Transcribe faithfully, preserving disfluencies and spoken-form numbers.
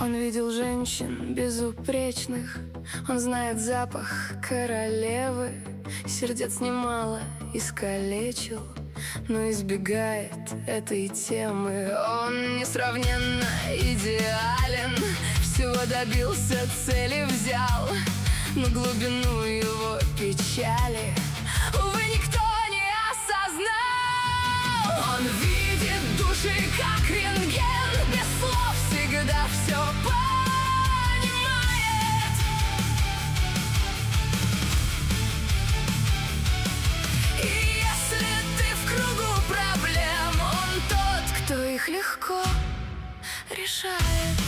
Он видел женщин безупречных, он знает запах королевы. Сердец немало искалечил, но избегает этой темы. Он несравненно идеален, всего добился, цели взял, но глубину его печали, увы, никто не осознал. Он видит души, как рентген, без слов всегда все понимает. И если ты в кругу проблем, он тот, кто их легко решает.